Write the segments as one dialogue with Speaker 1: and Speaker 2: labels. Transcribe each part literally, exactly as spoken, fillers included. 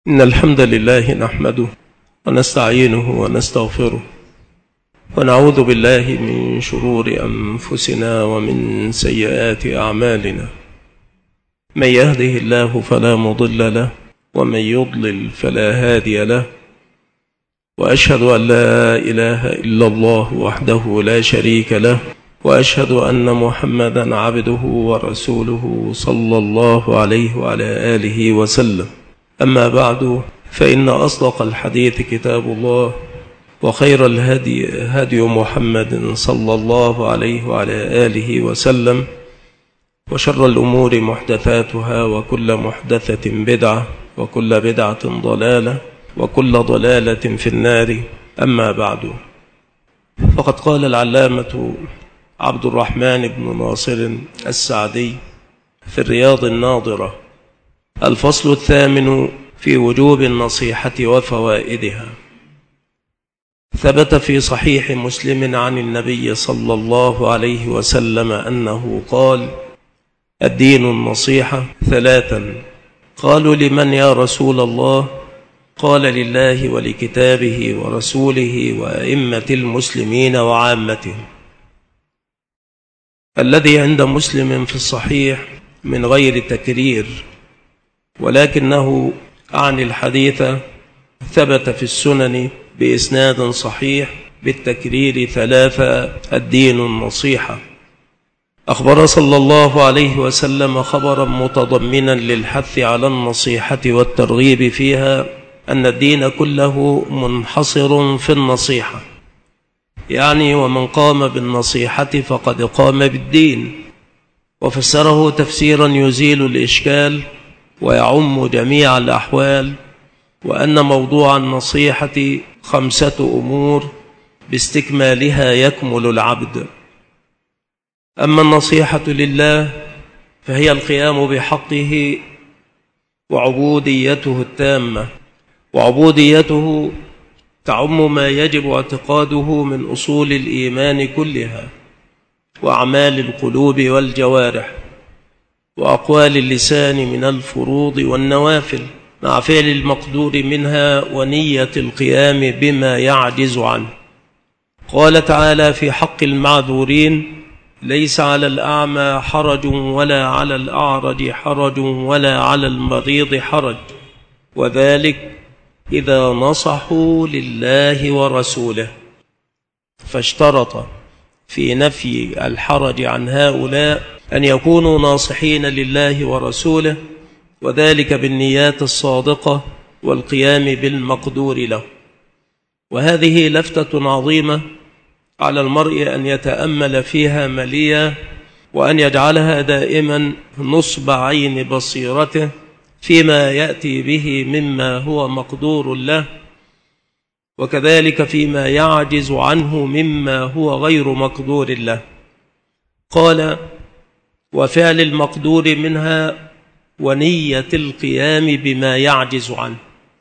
Speaker 1: إن الحمد لله نحمده ونستعينه ونستغفره ونعوذ بالله من شرور أنفسنا ومن سيئات أعمالنا. من يهده الله فلا مضل له ومن يضلل فلا هادي له، وأشهد أن لا إله إلا الله وحده لا شريك له، وأشهد أن محمدا عبده ورسوله صلى الله عليه وعلى آله وسلم. أما بعد، فإن أصدق الحديث كتاب الله، وخير الهدي هدي محمد صلى الله عليه وعلى آله وسلم، وشر الأمور محدثاتها، وكل محدثة بدعة، وكل بدعة ضلالة، وكل ضلالة في النار. أما بعد، فقد قال العلامة عبد الرحمن بن ناصر السعدي في الرياض الناظرة: الفصل الثامن في وجوب النصيحة وفوائدها. ثبت في صحيح مسلم عن النبي صلى الله عليه وسلم أنه قال: الدين النصيحة ثلاثا. قالوا: لمن يا رسول الله؟ قال: لله ولكتابه ورسوله وأئمة المسلمين وعامتهم. الذي عند مسلم في الصحيح من غير تكرير، ولكنه عن الحديث ثبت في السنن بإسناد صحيح بالتكرير ثلاثة: الدين النصيحة. أخبر صلى الله عليه وسلم خبرا متضمنا للحث على النصيحة والترغيب فيها أن الدين كله منحصر في النصيحة، يعني ومن قام بالنصيحة فقد قام بالدين. وفسره تفسيرا يزيل الإشكال ويعم جميع الأحوال، وأن موضوع النصيحة خمسة أمور باستكمالها يكمل العبد. أما النصيحة لله فهي القيام بحقه وعبوديته التامة، وعبوديته تعم ما يجب اعتقاده من أصول الإيمان كلها، وأعمال القلوب والجوارح، وأقوال اللسان من الفروض والنوافل، مع فعل المقدور منها ونية القيام بما يعجز عنه. قال تعالى في حق المعذورين: ليس على الأعمى حرج ولا على الأعرج حرج ولا على المريض حرج، وذلك إذا نصحوا لله ورسوله. فاشترط في نفي الحرج عن هؤلاء أن يكونوا ناصحين لله ورسوله، وذلك بالنيات الصادقة والقيام بالمقدور له. وهذه لفتة عظيمة على المرء أن يتأمل فيها مليا، وأن يجعلها دائما نصب عين بصيرته فيما يأتي به مما هو مقدور له، وكذلك فيما يعجز عنه مما هو غير مقدور له. قال: وفعل المقدور منها ونية القيام بما يعجز عنه.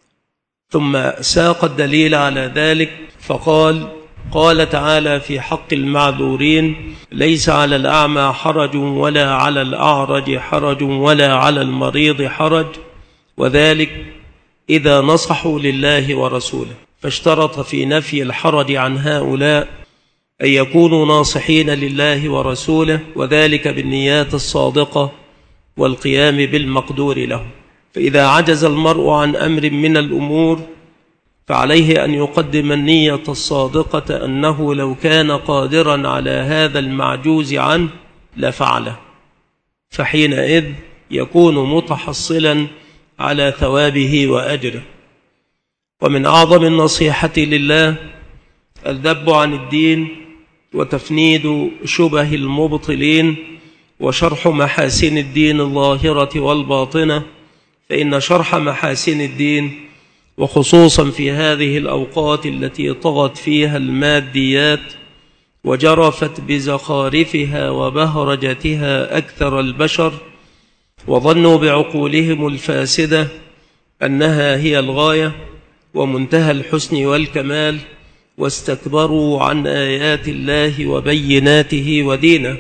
Speaker 1: ثم ساق الدليل على ذلك فقال: قال تعالى في حق المعذورين: ليس على الأعمى حرج ولا على الأعرج حرج ولا على المريض حرج، وذلك إذا نصحوا لله ورسوله. فاشترط في نفي الحرج عن هؤلاء أن يكونوا ناصحين لله ورسوله، وذلك بالنيات الصادقة والقيام بالمقدور له. فإذا عجز المرء عن أمر من الأمور فعليه أن يقدم النية الصادقة أنه لو كان قادرا على هذا المعجوز عنه لفعله، فحينئذ يكون متحصلا على ثوابه وأجره. ومن أعظم النصيحة لله الذب عن الدين وتفنيد شبه المبطلين وشرح محاسن الدين الظاهرة والباطنة. فإن شرح محاسن الدين، وخصوصا في هذه الأوقات التي طغت فيها الماديات وجرفت بزخارفها وبهرجتها أكثر البشر، وظنوا بعقولهم الفاسدة أنها هي الغاية ومنتهى الحسن والكمال، واستكبروا عن آيات الله وبيناته ودينه،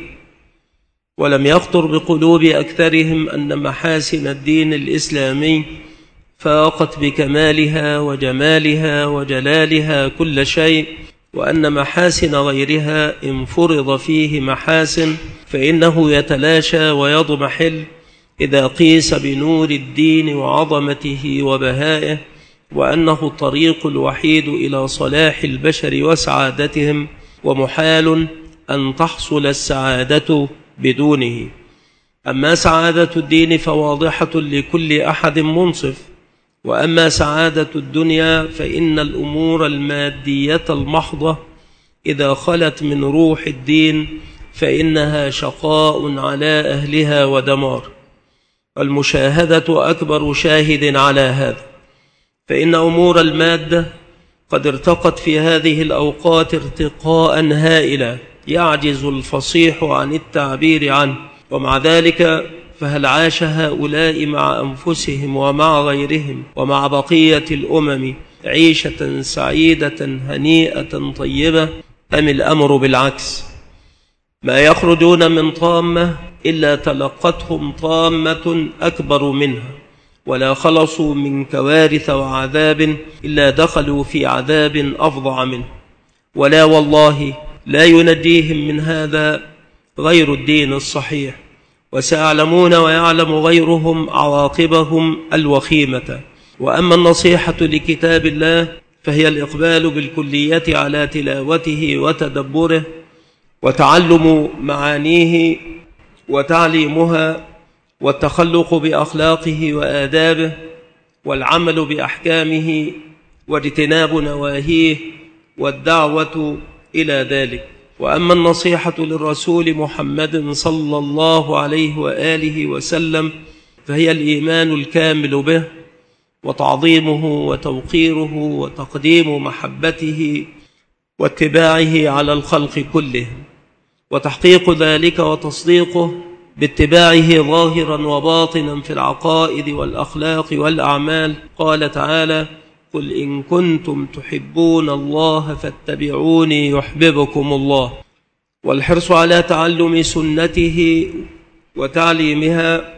Speaker 1: ولم يخطر بقلوب أكثرهم أن محاسن الدين الإسلامي فاقت بكمالها وجمالها وجلالها كل شيء، وأن محاسن غيرها إن فرض فيه محاسن فإنه يتلاشى ويضمحل إذا قيس بنور الدين وعظمته وبهائه، وأنه الطريق الوحيد إلى صلاح البشر وسعادتهم، ومحال أن تحصل السعادة بدونه. أما سعادة الدين فواضحة لكل أحد منصف، وأما سعادة الدنيا فإن الأمور المادية المحضة إذا خلت من روح الدين فإنها شقاء على أهلها ودمار. المشاهدة أكبر شاهد على هذا، فإن أمور المادة قد ارتقت في هذه الأوقات ارتقاء هائلا يعجز الفصيح عن التعبير عنه، ومع ذلك فهل عاش هؤلاء مع أنفسهم ومع غيرهم ومع بقية الأمم عيشة سعيدة هنيئة طيبة، أم الأمر بالعكس؟ ما يخرجون من طامة إلا تلقتهم طامة أكبر منها، ولا خلصوا من كوارث وعذاب إلا دخلوا في عذاب أفظع منه، ولا والله لا ينجيهم من هذا غير الدين الصحيح، وسيعلمون ويعلم غيرهم عواقبهم الوخيمة. وأما النصيحة لكتاب الله فهي الإقبال بالكلية على تلاوته وتدبره وتعلم معانيه وتعليمها، والتخلق بأخلاقه وآدابه، والعمل بأحكامه، واجتناب نواهيه، والدعوة إلى ذلك. وأما النصيحة للرسول محمد صلى الله عليه وآله وسلم فهي الإيمان الكامل به، وتعظيمه وتوقيره وتقديم محبته واتباعه على الخلق كلهم، وتحقيق ذلك وتصديقه باتباعه ظاهرا وباطنا في العقائد والأخلاق والأعمال. قال تعالى: قل إن كنتم تحبون الله فاتبعوني يحببكم الله. والحرص على تعلم سنته وتعليمها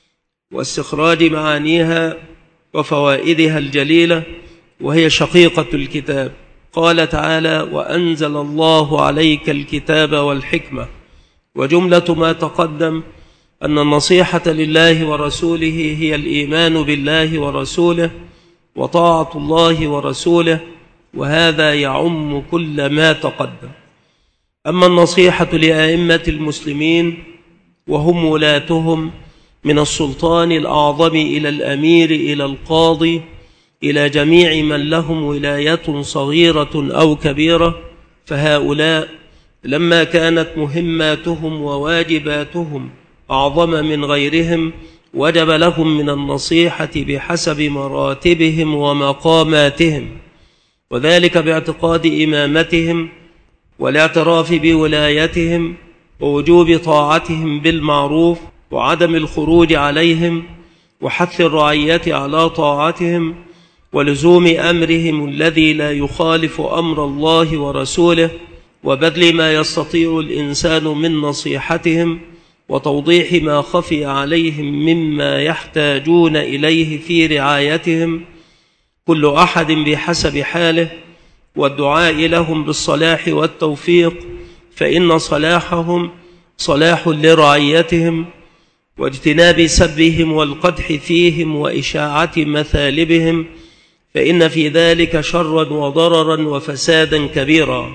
Speaker 1: واستخراج معانيها وفوائدها الجليلة، وهي شقيقة الكتاب. قال تعالى: وأنزل الله عليك الكتاب والحكمة. وجملة ما تقدم أن النصيحة لله ورسوله هي الإيمان بالله ورسوله وطاعة الله ورسوله، وهذا يعم كل ما تقدم. أما النصيحة لأئمة المسلمين وهم ولاتهم من السلطان الأعظم إلى الأمير إلى القاضي إلى جميع من لهم ولاية صغيرة أو كبيرة، فهؤلاء لما كانت مهماتهم وواجباتهم أعظم من غيرهم وجب لهم من النصيحة بحسب مراتبهم ومقاماتهم، وذلك باعتقاد إمامتهم والاعتراف بولايتهم ووجوب طاعتهم بالمعروف وعدم الخروج عليهم وحث الرعية على طاعتهم ولزوم أمرهم الذي لا يخالف أمر الله ورسوله، وبذل ما يستطيع الإنسان من نصيحتهم وتوضيح ما خفي عليهم مما يحتاجون إليه في رعايتهم، كل أحد بحسب حاله، والدعاء لهم بالصلاح والتوفيق، فإن صلاحهم صلاح لرعيتهم، واجتناب سبهم والقدح فيهم وإشاعة مثالبهم، فإن في ذلك شرا وضررا وفسادا كبيرا.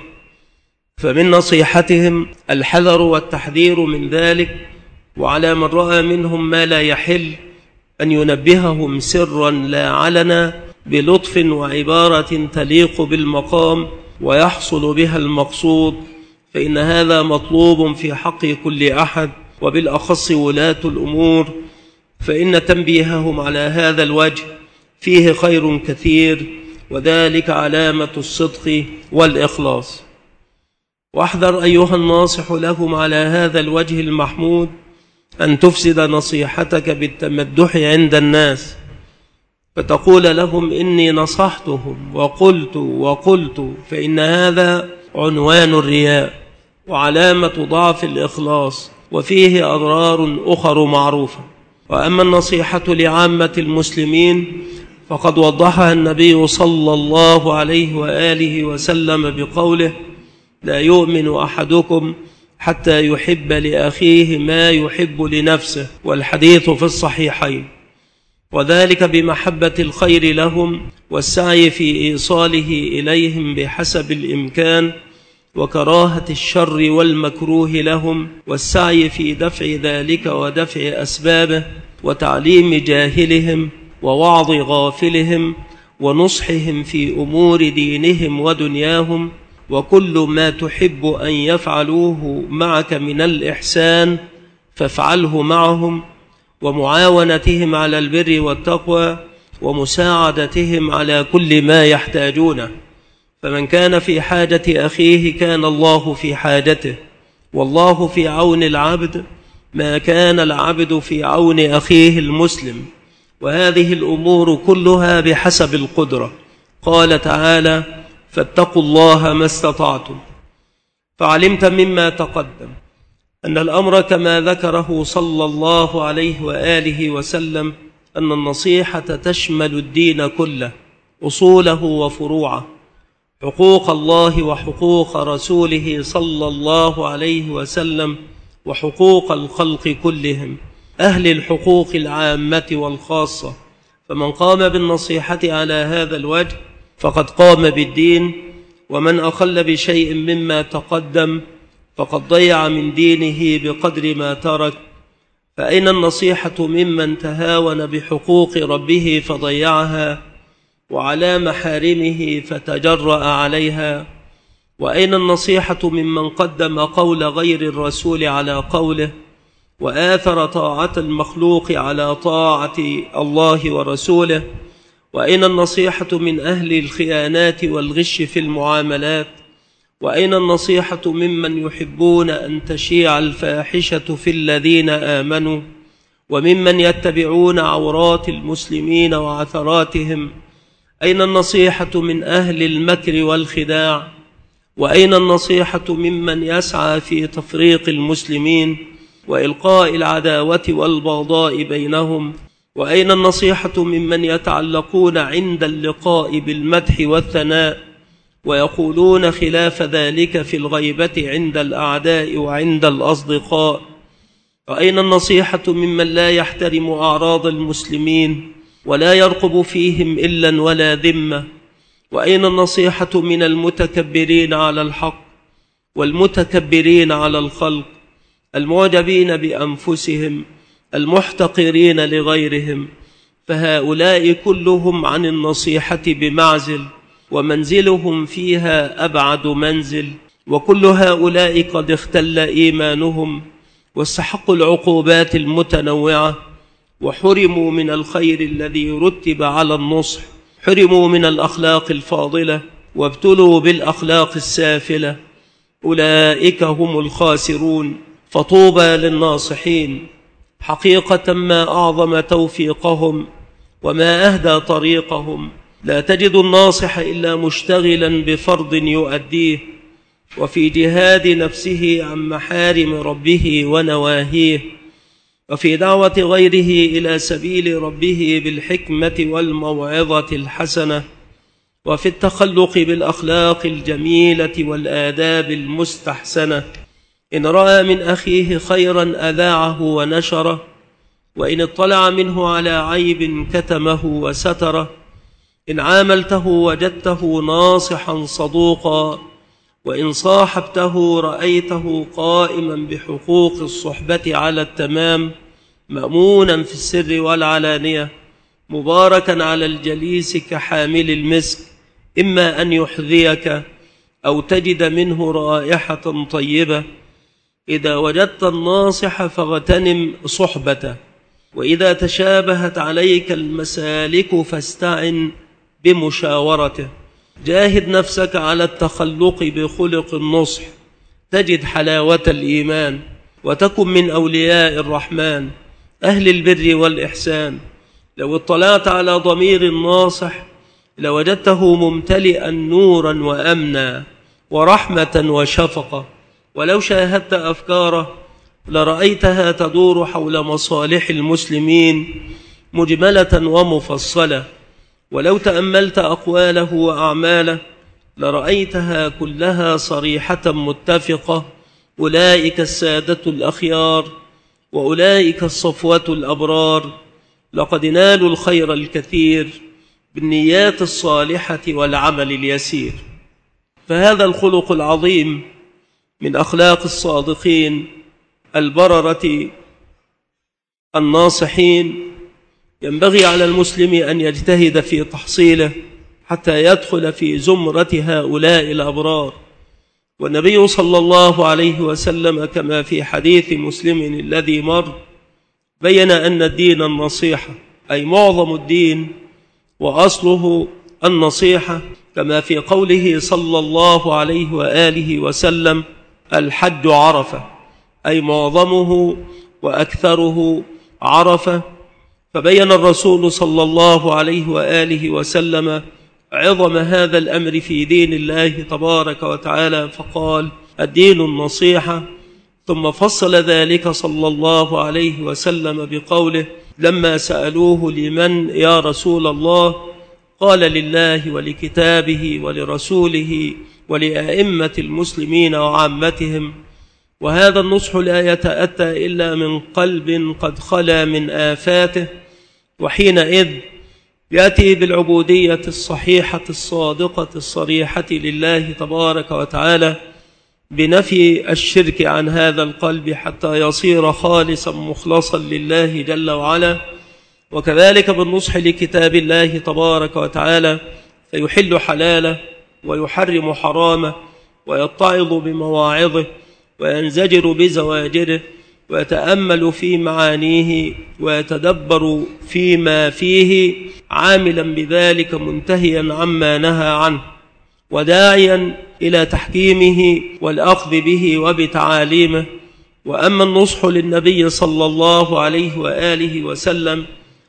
Speaker 1: فمن نصيحتهم الحذر والتحذير من ذلك، وعلى من رأى منهم ما لا يحل أن ينبههم سرا لا علنا بلطف وعبارة تليق بالمقام ويحصل بها المقصود، فإن هذا مطلوب في حق كل أحد وبالأخص ولاة الأمور، فإن تنبيههم على هذا الوجه فيه خير كثير، وذلك علامة الصدق والإخلاص. واحذر أيها الناصح لهم على هذا الوجه المحمود أن تفسد نصيحتك بالتمدح عند الناس، فتقول لهم إني نصحتهم وقلت وقلت، فإن هذا عنوان الرياء وعلامة ضعف الإخلاص، وفيه أضرار أخر معروفة. وأما النصيحة لعامة المسلمين فقد وضحها النبي صلى الله عليه وآله وسلم بقوله: لا يؤمن أحدكم حتى يحب لأخيه ما يحب لنفسه، والحديث في الصحيحين. وذلك بمحبة الخير لهم والسعي في إيصاله إليهم بحسب الإمكان، وكراهة الشر والمكروه لهم والسعي في دفع ذلك ودفع أسبابه، وتعليم جاهلهم ووعظ غافلهم ونصحهم في أمور دينهم ودنياهم، وكل ما تحب أن يفعلوه معك من الإحسان فافعله معهم، ومعاونتهم على البر والتقوى، ومساعدتهم على كل ما يحتاجونه. فمن كان في حاجة أخيه كان الله في حاجته، والله في عون العبد ما كان العبد في عون أخيه المسلم، وهذه الأمور كلها بحسب القدرة. قال تعالى: فاتقوا الله ما استطعتم. فعلمت مما تقدم أن الأمر كما ذكره صلى الله عليه وآله وسلم أن النصيحة تشمل الدين كله، أصوله وفروعه، حقوق الله وحقوق رسوله صلى الله عليه وسلم، وحقوق الخلق كلهم، أهل الحقوق العامة والخاصة. فمن قام بالنصيحة على هذا الوجه فقد قام بالدين، ومن أخل بشيء مما تقدم فقد ضيع من دينه بقدر ما ترك. فأين النصيحة ممن تهاون بحقوق ربه فضيعها، وعلى محارمه فتجرأ عليها؟ وأين النصيحة ممن قدم قول غير الرسول على قوله، وآثر طاعة المخلوق على طاعة الله ورسوله؟ وأين النصيحة من أهل الخيانات والغش في المعاملات؟ وأين النصيحة ممن يحبون أن تشيع الفاحشة في الذين آمنوا، وممن يتبعون عورات المسلمين وعثراتهم؟ أين النصيحة من أهل المكر والخداع؟ وأين النصيحة ممن يسعى في تفريق المسلمين وإلقاء العداوة والبغضاء بينهم؟ وأين النصيحة ممن يتعلقون عند اللقاء بالمدح والثناء ويقولون خلاف ذلك في الغيبة عند الأعداء وعند الأصدقاء؟ وأين النصيحة ممن لا يحترم أعراض المسلمين ولا يرقب فيهم إلا ولا ذمة؟ وأين النصيحة من المتكبرين على الحق والمتكبرين على الخلق، المعجبين بأنفسهم المحتقرين لغيرهم؟ فهؤلاء كلهم عن النصيحة بمعزل، ومنزلهم فيها أبعد منزل، وكل هؤلاء قد اختل إيمانهم واستحقوا العقوبات المتنوعة، وحرموا من الخير الذي رتب على النصح، حرموا من الأخلاق الفاضلة وابتلوا بالأخلاق السافلة. أولئك هم الخاسرون. فطوبى للناصحين. حقيقة ما أعظم توفيقهم وما أهدى طريقهم. لا تجد الناصح إلا مشتغلا بفرض يؤديه، وفي جهاد نفسه عن محارم ربه ونواهيه، وفي دعوة غيره إلى سبيل ربه بالحكمة والموعظة الحسنة، وفي التخلق بالأخلاق الجميلة والآداب المستحسنة. إن رأى من أخيه خيرا أذاعه ونشره، وإن اطلع منه على عيب كتمه وستره. إن عاملته وجدته ناصحا صدوقا، وإن صاحبته رأيته قائما بحقوق الصحبة على التمام، مأمونا في السر والعلانية، مباركا على الجليس كحامل المسك، إما أن يحذيك أو تجد منه رائحة طيبة. إذا وجدت الناصح فاغتنم صحبته، وإذا تشابهت عليك المسالك فاستعن بمشاورته. جاهد نفسك على التخلق بخلق النصح، تجد حلاوة الإيمان، وتكن من أولياء الرحمن أهل البر والإحسان. لو اطلعت على ضمير الناصح لوجدته ممتلئا نورا وأمنا ورحمة وشفقة، ولو شاهدت أفكاره لرأيتها تدور حول مصالح المسلمين مجملة ومفصلة. ولو تأملت أقواله وأعماله لرأيتها كلها صريحة متفقة: أولئك السادة الأخيار وأولئك الصفوة الأبرار، لقد نالوا الخير الكثير بالنيات الصالحة والعمل اليسير. فهذا الخلق العظيم من أخلاق الصادقين البررة الناصحين ينبغي على المسلم أن يجتهد في تحصيله حتى يدخل في زمرة هؤلاء الأبرار. والنبي صلى الله عليه وسلم كما في حديث مسلم الذي مر بين أن الدين النصيحة، أي معظم الدين وأصله النصيحة، كما في قوله صلى الله عليه وآله وسلم: الحج عرفة، أي معظمه وأكثره عرفة. فبين الرسول صلى الله عليه وآله وسلم عظم هذا الأمر في دين الله تبارك وتعالى فقال: الدين النصيحة. ثم فصل ذلك صلى الله عليه وسلم بقوله لما سألوه: لمن يا رسول الله؟ قال: لله ولكتابه ولرسوله ولأئمة المسلمين وعامتهم. وهذا النصح لا يتأتى إلا من قلب قد خلا من آفاته، وحينئذ يأتي بالعبودية الصحيحة الصادقة الصريحة لله تبارك وتعالى بنفي الشرك عن هذا القلب حتى يصير خالصا مخلصا لله جل وعلا. وكذلك بالنصح لكتاب الله تبارك وتعالى فيحل حلاله ويحرم حرامه ويتعظ بمواعظه وينزجر بزواجره ويتأمل في معانيه ويتدبر فيما فيه، عاملا بذلك منتهيا عما نهى عنه وداعيا إلى تحكيمه والأخذ به وبتعاليمه. وأما النصح للنبي صلى الله عليه وآله وسلم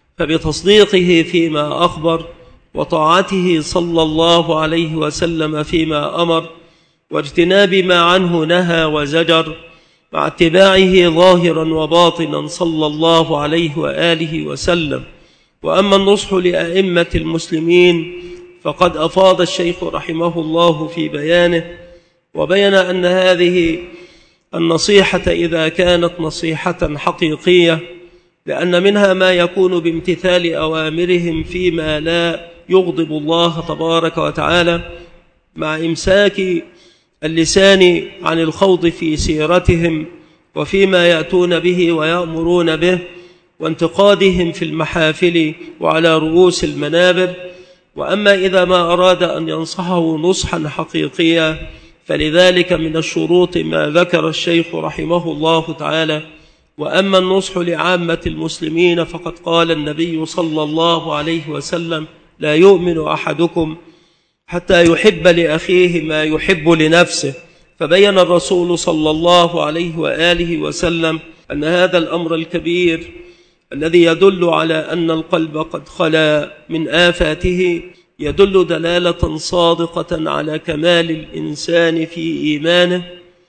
Speaker 1: فبتصديقه فيما أخبر وطاعته صلى الله عليه وسلم فيما أمر واجتناب ما عنه نهى وزجر، مع اتباعه ظاهرا وباطنا صلى الله عليه وآله وسلم. وأما النصح لأئمة المسلمين فقد أفاض الشيخ رحمه الله في بيانه، وبين أن هذه النصيحة إذا كانت نصيحة حقيقية، لأن منها ما يكون بامتثال أوامرهم فيما لا يغضب الله تبارك وتعالى، مع إمساك اللسان عن الخوض في سيرتهم وفيما يأتون به ويأمرون به، وانتقادهم في المحافل وعلى رؤوس المنابر. وأما إذا ما أراد أن ينصحه نصحا حقيقيا فلذلك من الشروط ما ذكر الشيخ رحمه الله تعالى: وأما النصح لعامة المسلمين فقد قال النبي صلى الله عليه وسلم: لا يؤمن أحدكم حتى يحب لأخيه ما يحب لنفسه. فبين الرسول صلى الله عليه وآله وسلم أن هذا الأمر الكبير الذي يدل على أن القلب قد خلا من آفاته يدل دلالة صادقة على كمال الإنسان في إيمانه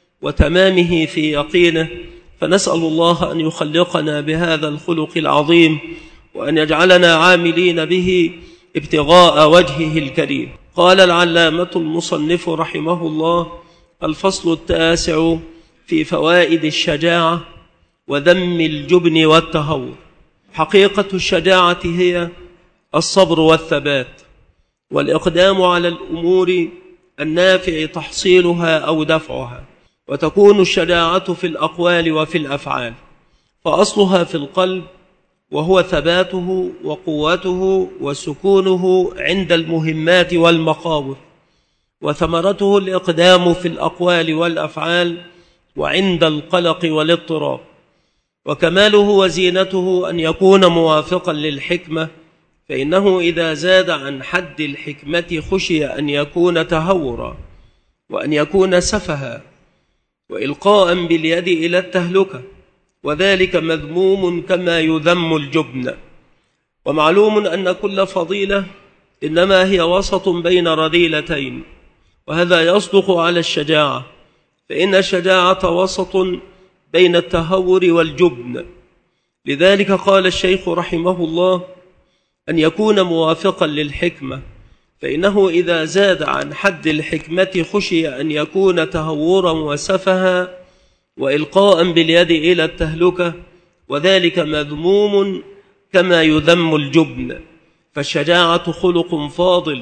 Speaker 1: وتمامه في يقينه. فنسأل الله أن يخلقنا بهذا الخلق العظيم وأن يجعلنا عاملين به ابتغاء وجهه الكريم. قال العلامة المصنف رحمه الله: الفصل التاسع في فوائد الشجاعة وذم الجبن والتهور. حقيقة الشجاعة هي الصبر والثبات والإقدام على الأمور النافع تحصيلها أو دفعها، وتكون الشجاعة في الأقوال وفي الأفعال، فأصلها في القلب وهو ثباته وقوته وسكونه عند المهمات والمخاوف، وثمرته الإقدام في الأقوال والأفعال وعند القلق والاضطراب. وكماله وزينته أن يكون موافقا للحكمة، فإنه إذا زاد عن حد الحكمة خشي أن يكون تهورا وأن يكون سفها وإلقاء باليد إلى التهلكة، وذلك مذموم كما يذم الجبن. ومعلوم أن كل فضيلة إنما هي وسط بين رذيلتين، وهذا يصدق على الشجاعة، فإن الشجاعة وسط بين التهور والجبن. لذلك قال الشيخ رحمه الله: أن يكون موافقا للحكمة، فإنه إذا زاد عن حد الحكمة خشي أن يكون تهورا وسفها وإلقاء باليد إلى التهلكة، وذلك مذموم كما يذم الجبن. فالشجاعة خلق فاضل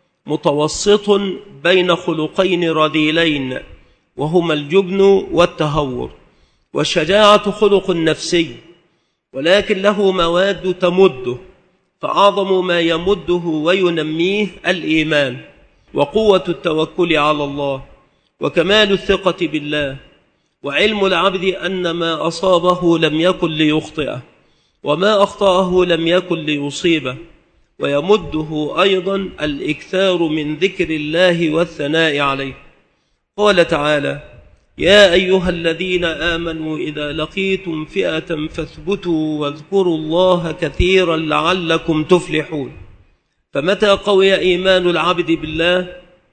Speaker 1: متوسط بين خلقين رذيلين وهما الجبن والتهور. والشجاعة خلق نفسي ولكن له مواد تمده، فأعظم ما يمده وينميه الإيمان وقوة التوكل على الله وكمال الثقة بالله، وعلم العبد أن ما أصابه لم يكن ليخطئه وما أخطأه لم يكن ليصيبه. ويمده أيضا الإكثار من ذكر الله والثناء عليه. قال تعالى: يا أيها الذين آمنوا إذا لقيتم فئة فاثبتوا واذكروا الله كثيرا لعلكم تفلحون. فمتى قوي إيمان العبد بالله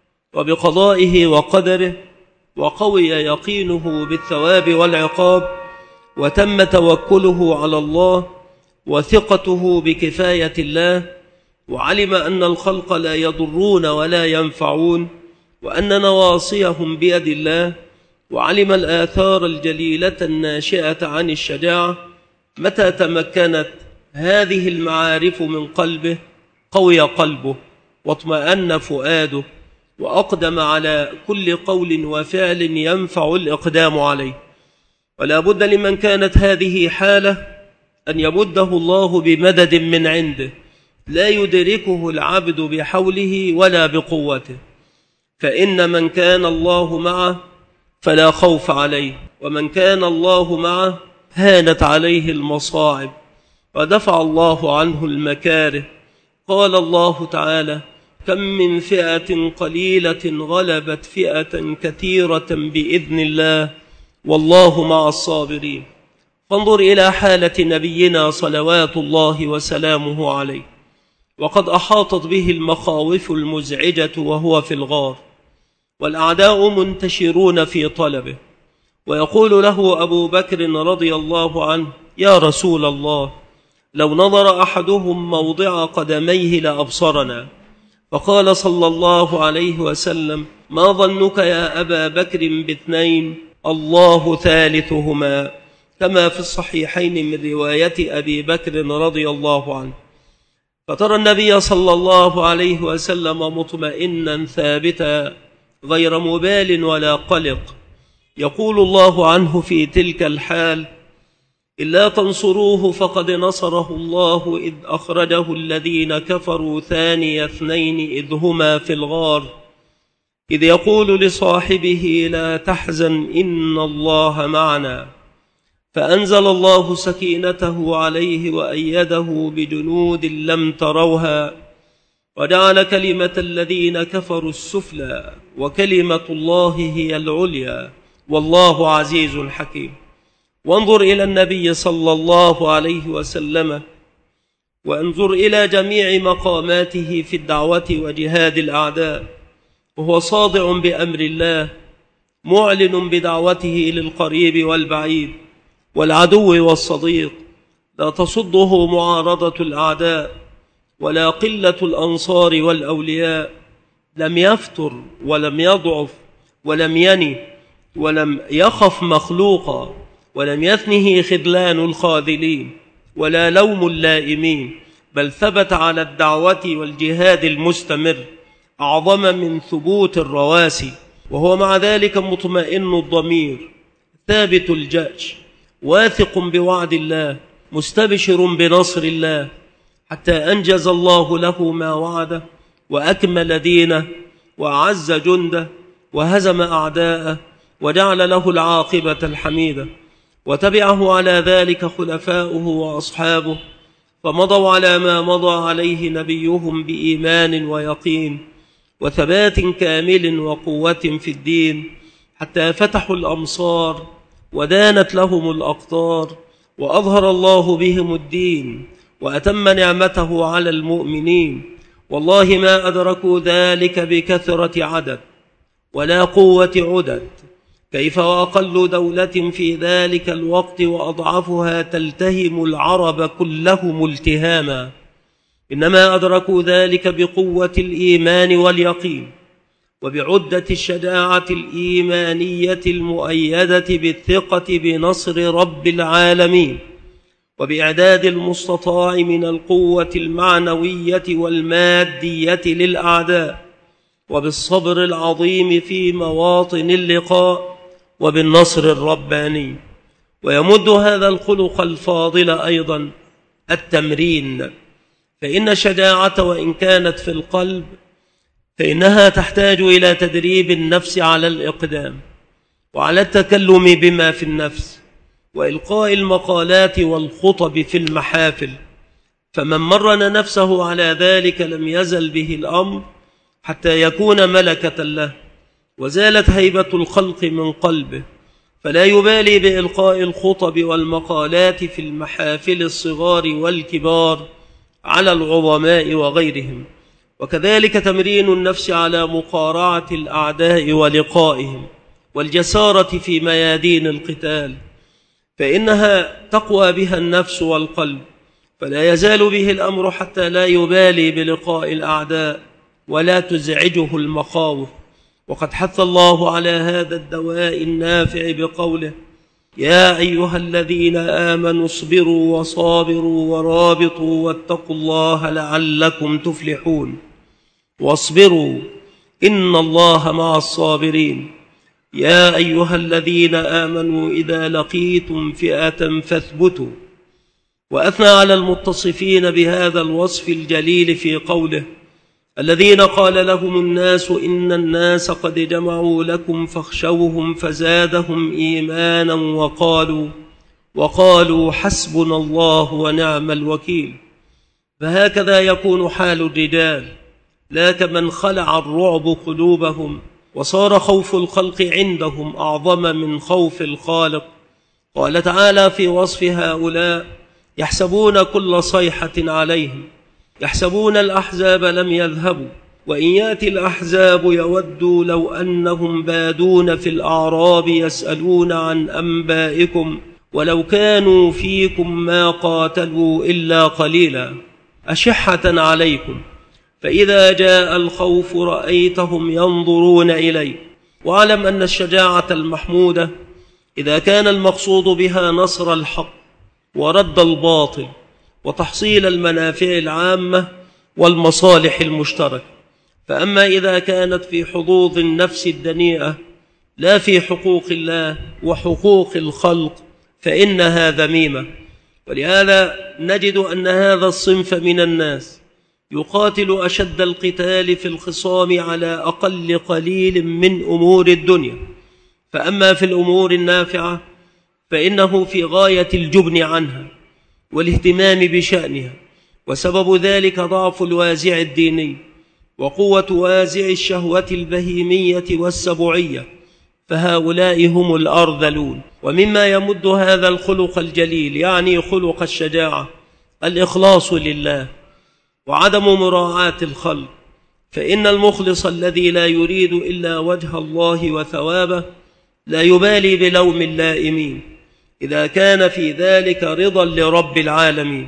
Speaker 1: وبقضائه وقدره، وقوي يقينه بالثواب والعقاب، وتم توكله على الله وثقته بكفاية الله، وعلم أن الخلق لا يضرون ولا ينفعون، وأن نواصيهم بيد الله، وعلم الآثار الجليلة الناشئة عن الشجاعة، متى تمكنت هذه المعارف من قلبه قوي قلبه واطمأن فؤاده، وأقدم على كل قول وفعل ينفع الإقدام عليه. ولا بد لمن كانت هذه حالة أن يمده الله بمدد من عنده لا يدركه العبد بحوله ولا بقوته، فإن من كان الله معه فلا خوف عليه، ومن كان الله معه هانت عليه المصاعب ودفع الله عنه المكاره. قال الله تعالى: كم من فئة قليلة غلبت فئة كثيرة بإذن الله والله مع الصابرين. فانظر إلى حالة نبينا صلوات الله وسلامه عليه، وقد أحاطت به المخاوف المزعجة وهو في الغار، والأعداء منتشرون في طلبه، ويقول له أبو بكر رضي الله عنه: يا رسول الله، لو نظر أحدهم موضع قدميه لأبصرنا. فقال صلى الله عليه وسلم: ما ظنك يا أبا بكر باثنين الله ثالثهما، كما في الصحيحين من رواية أبي بكر رضي الله عنه. فترى النبي صلى الله عليه وسلم مطمئنا ثابتا غير مبال ولا قلق. يقول الله عنه في تلك الحال: إلا تنصروه فقد نصره الله إذ أخرجه الذين كفروا ثاني اثنين إذ هما في الغار إذ يقول لصاحبه لا تحزن إن الله معنا، فأنزل الله سكينته عليه وأيده بجنود لم تروها، وجعل كلمة الذين كفروا السفلى وكلمة الله هي العليا والله عزيز حكيم. وانظر إلى النبي صلى الله عليه وسلم، وانظر إلى جميع مقاماته في الدعوة وجهاد الأعداء، وهو صادع بأمر الله معلن بدعوته للقريب والبعيد والعدو والصديق. لا تصده معارضة الأعداء ولا قلة الأنصار والأولياء. لم يفتر ولم يضعف ولم يني ولم يخف مخلوقا، ولم يثنه خذلان الخاذلين ولا لوم اللائمين، بل ثبت على الدعوة والجهاد المستمر أعظم من ثبوت الرواسي، وهو مع ذلك مطمئن الضمير ثابت الجأش واثق بوعد الله مستبشر بنصر الله، حتى أنجز الله له ما وعده وأكمل دينه وأعز جنده وهزم أعداءه وجعل له العاقبة الحميدة. وتبعه على ذلك خلفاؤه وأصحابه، فمضوا على ما مضى عليه نبيهم بإيمان ويقين وثبات كامل وقوة في الدين، حتى فتحوا الأمصار ودانت لهم الأقطار، وأظهر الله بهم الدين وأتم نعمته على المؤمنين. والله ما أدركوا ذلك بكثرة عدد ولا قوة عدد، كيف وأقل دولة في ذلك الوقت وأضعفها تلتهم العرب كلهم التهاما. إنما أدركوا ذلك بقوة الإيمان واليقين، وبعدة الشجاعة الإيمانية المؤيدة بالثقة بنصر رب العالمين، وبإعداد المستطاع من القوة المعنوية والمادية للأعداء، وبالصبر العظيم في مواطن اللقاء، وبالنصر الرباني. ويمد هذا الخلق الفاضل أيضا التمرين، فإن الشجاعة وإن كانت في القلب فإنها تحتاج إلى تدريب النفس على الإقدام، وعلى التكلم بما في النفس، وإلقاء المقالات والخطب في المحافل. فمن مرن نفسه على ذلك لم يزل به الأمر حتى يكون ملكة له، وزالت هيبة الخلق من قلبه، فلا يبالي بإلقاء الخطب والمقالات في المحافل الصغار والكبار على العظماء وغيرهم. وكذلك تمرين النفس على مقارعة الأعداء ولقائهم، والجسارة في ميادين القتال، فإنها تقوى بها النفس والقلب، فلا يزال به الأمر حتى لا يبالي بلقاء الأعداء ولا تزعجه المخاوف. وقد حث الله على هذا الدواء النافع بقوله: يا أيها الذين آمنوا اصبروا وصابروا ورابطوا واتقوا الله لعلكم تفلحون، واصبروا إن الله مع الصابرين. يا أيها الذين آمنوا إذا لقيتم فئة فاثبتوا. وأثنى على المتصفين بهذا الوصف الجليل في قوله: الذين قال لهم الناس إن الناس قد جمعوا لكم فاخشوهم فزادهم إيمانا وقالوا وقالوا حسبنا الله ونعم الوكيل. فهكذا يكون حال الرجال، لا كمن خلع الرعب قلوبهم وصار خوف الخلق عندهم أعظم من خوف الخالق. قال تعالى في وصف هؤلاء: يحسبون كل صيحة عليهم، يحسبون الأحزاب لم يذهبوا، وإن يأتي الأحزاب يودوا لو أنهم بادون في الأعراب يسألون عن أنبائكم ولو كانوا فيكم ما قاتلوا إلا قليلا أشحة عليكم، فإذا جاء الخوف رأيتهم ينظرون إليه. واعلم أن الشجاعة المحمودة إذا كان المقصود بها نصر الحق ورد الباطل وتحصيل المنافع العامة والمصالح المشتركة. فأما إذا كانت في حظوظ النفس الدنيئة لا في حقوق الله وحقوق الخلق فإنها ذميمة. ولهذا نجد أن هذا الصنف من الناس يقاتل أشد القتال في الخصام على أقل قليل من أمور الدنيا، فأما في الأمور النافعة فإنه في غاية الجبن عنها والاهتمام بشأنها، وسبب ذلك ضعف الوازع الديني وقوة وازع الشهوة البهيمية والسبعية، فهؤلاء هم الأرذلون. ومما يمد هذا الخلق الجليل يعني خلق الشجاعة الإخلاص لله وعدم مراعاة الخلق، فإن المخلص الذي لا يريد إلا وجه الله وثوابه لا يبالي بلوم اللائمين إذا كان في ذلك رضا لرب العالمين،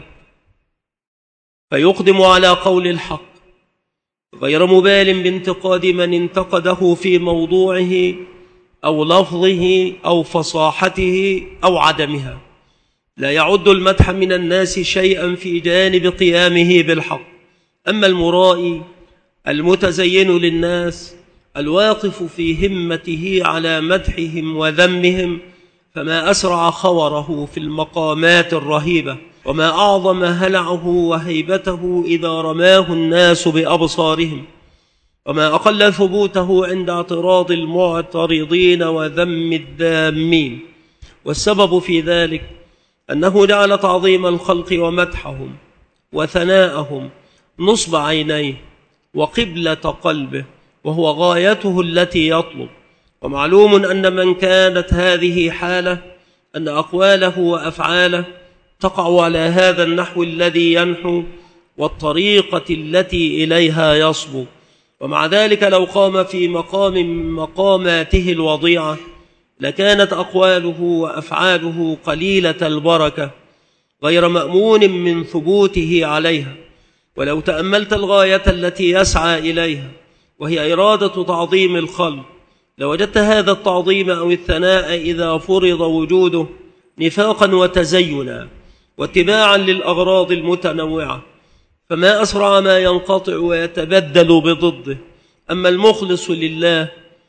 Speaker 1: فيقدم على قول الحق غير مبال بانتقاد من انتقده في موضوعه أو لفظه أو فصاحته أو عدمها. لا يعد المدح من الناس شيئا في جانب قيامه بالحق. أما المرائي المتزين للناس الواقف في همته على مدحهم وذمهم فما أسرع خوره في المقامات الرهيبة، وما أعظم هلعه وهيبته إذا رماه الناس بأبصارهم، وما أقل ثبوته عند اعتراض المعترضين وذم الذامين. والسبب في ذلك أنه جعل تعظيم الخلق ومدحهم وثناءهم نصب عينيه وقبلة قلبه، وهو غايته التي يطلب. ومعلوم أن من كانت هذه حالة أن أقواله وأفعاله تقع على هذا النحو الذي ينحو والطريقة التي إليها يصبو. ومع ذلك لو قام في مقام من مقاماته الوضيعة لكانت أقواله وأفعاله قليلة البركة غير مأمون من ثبوته عليها، ولو تأملت الغاية التي يسعى إليها وهي إرادة تعظيم الخلق لوجدت هذا التعظيم أو الثناء إذا فرض وجوده نفاقا وتزينا واتباعا للأغراض المتنوعة، فما أسرع ما ينقطع ويتبدل بضده. أما المخلص لله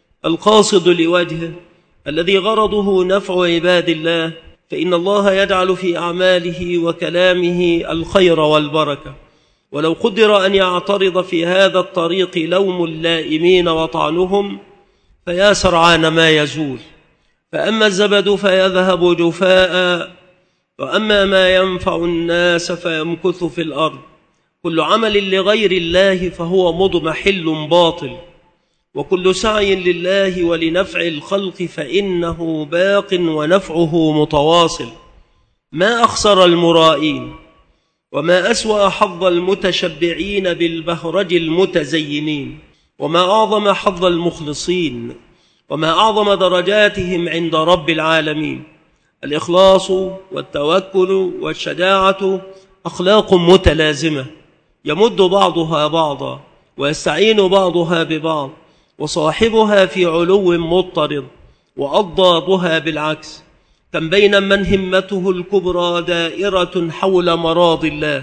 Speaker 1: القاصد لوجهه الذي غرضه نفع عباد الله فإن الله يجعل في أعماله وكلامه الخير والبركة. ولو قدر أن يعترض في هذا الطريق لوم اللائمين وطعنهم فيا سرعان ما يزول. فأما الزبد فيذهب جفاء، وأما ما ينفع الناس فيمكث في الأرض. كل عمل لغير الله فهو مضمحل باطل، وكل سعي لله ولنفع الخلق فإنه باق ونفعه متواصل. ما أخسر المرائين، وما أسوأ حظ المتشبعين بالبهرج المتزينين، وما أعظم حظ المخلصين، وما أعظم درجاتهم عند رب العالمين. الإخلاص والتوكل والشجاعة أخلاق متلازمة يمد بعضها بعضا ويستعين بعضها ببعض، وصاحبها في علو مضطرد وأضدادها بالعكس. كم بين من همته الكبرى دائرة حول مراض الله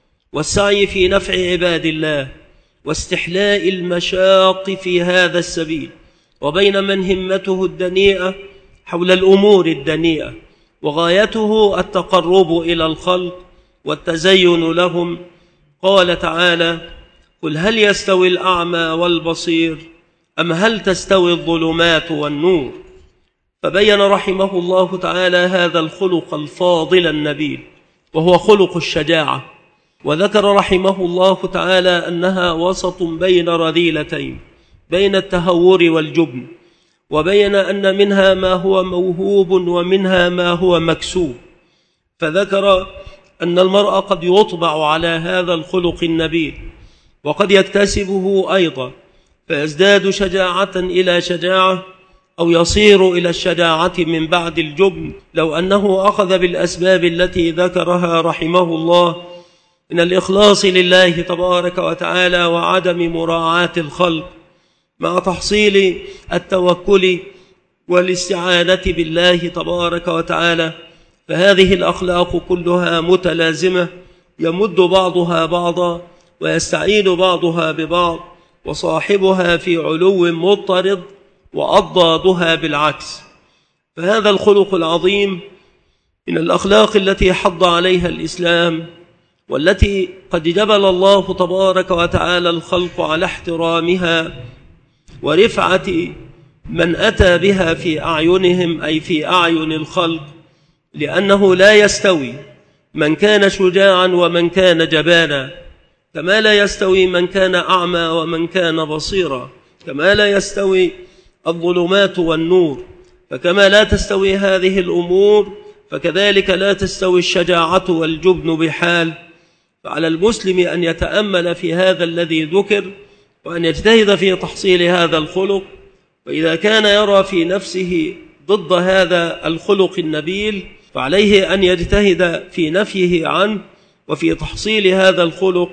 Speaker 1: والسعي في نفع عباد الله واستحلاء المشاق في هذا السبيل، وبين من همته الدنيئة حول الأمور الدنيئة وغايته التقرب إلى الخلق والتزين لهم. قال تعالى: قل هل يستوي الأعمى والبصير أم هل تستوي الظلمات والنور؟ فبين رحمه الله تعالى هذا الخلق الفاضل النبيل وهو خلق الشجاعة، وذكر رحمه الله تعالى أنها وسط بين رذيلتين، بين التهور والجبن، وبين أن منها ما هو موهوب ومنها ما هو مكسوب. فذكر أن المرء قد يطبع على هذا الخلق النبيل وقد يكتسبه أيضا فيزداد شجاعة إلى شجاعة، أو يصير إلى الشجاعة من بعد الجبن لو أنه أخذ بالأسباب التي ذكرها رحمه الله من الإخلاص لله تبارك وتعالى وعدم مراعاة الخلق، مع تحصيل التوكل والاستعانة بالله تبارك وتعالى. فهذه الأخلاق كلها متلازمة يمد بعضها بعضا ويستعين بعضها ببعض، وصاحبها في علو مضطرد وأضدادها بالعكس. فهذا الخلق العظيم من الأخلاق التي حض عليها الإسلام، والتي قد جبل الله تبارك وتعالى الخلق على احترامها ورفعة من أتى بها في أعينهم، أي في أعين الخلق، لأنه لا يستوي من كان شجاعا ومن كان جبانا، كما لا يستوي من كان أعمى ومن كان بصيرا، كما لا يستوي الظلمات والنور. فكما لا تستوي هذه الأمور فكذلك لا تستوي الشجاعة والجبن بحال. فعلى المسلم أن يتأمل في هذا الذي ذكر وأن يجتهد في تحصيل هذا الخلق، وإذا كان يرى في نفسه ضد هذا الخلق النبيل فعليه أن يجتهد في نفيه عنه وفي تحصيل هذا الخلق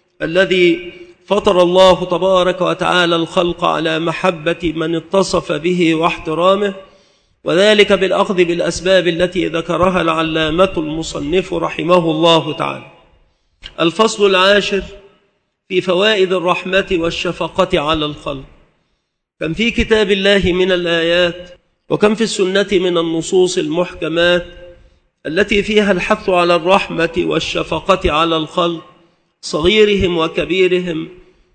Speaker 1: الذي فطر الله تبارك وتعالى الخلق على محبة من اتصف به واحترامه، وذلك بالأخذ بالأسباب التي ذكرها العلامة المصنف رحمه الله تعالى. الفصل العاشر في فوائد الرحمة والشفقة على الخلق. كم في كتاب الله من الآيات وكم في السنة من النصوص المحكمات التي فيها الحث على الرحمة والشفقة على الخلق، صغيرهم وكبيرهم،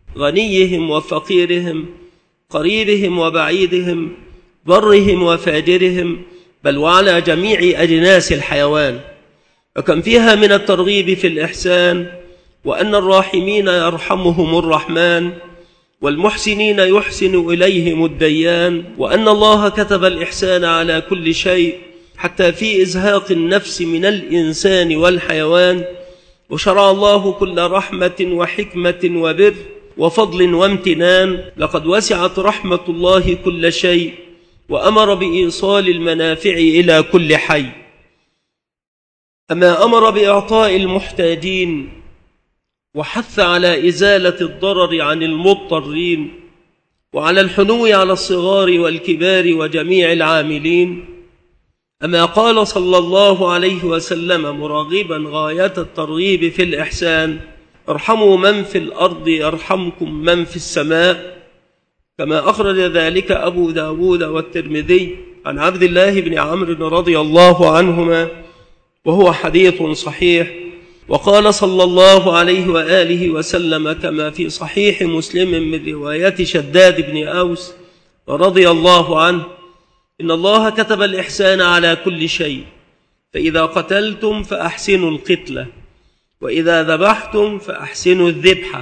Speaker 1: غنيهم وفقيرهم، قريبهم وبعيدهم، برهم وفاجرهم، بل وعلى جميع أجناس الحيوان. وكم فيها من الترغيب في الإحسان، وأن الراحمين يرحمهم الرحمن، والمحسنين يحسن إليهم الديان، وأن الله كتب الإحسان على كل شيء حتى في إزهاق النفس من الإنسان والحيوان، وشرع الله كل رحمة وحكمة وبر وفضل وامتنان. لقد وسعت رحمة الله كل شيء وأمر بإيصال المنافع إلى كل حي. أما أمر بإعطاء المحتاجين وحث على إزالة الضرر عن المضطرين، وعلى الحنو على الصغار والكبار وجميع العاملين. أما قال صلى الله عليه وسلم مراغبا غاية الترغيب في الإحسان: ارحموا من في الأرض يرحمكم من في السماء، كما أخرج ذلك أبو داود والترمذي عن عبد الله بن عمرو رضي الله عنهما، وهو حديث صحيح. وقال صلى الله عليه وآله وسلم كما في صحيح مسلم من رواية شداد بن أوس رضي الله عنه: إن الله كتب الإحسان على كل شيء، فإذا قتلتم فأحسنوا القتلة، وإذا ذبحتم فأحسنوا الذبحة،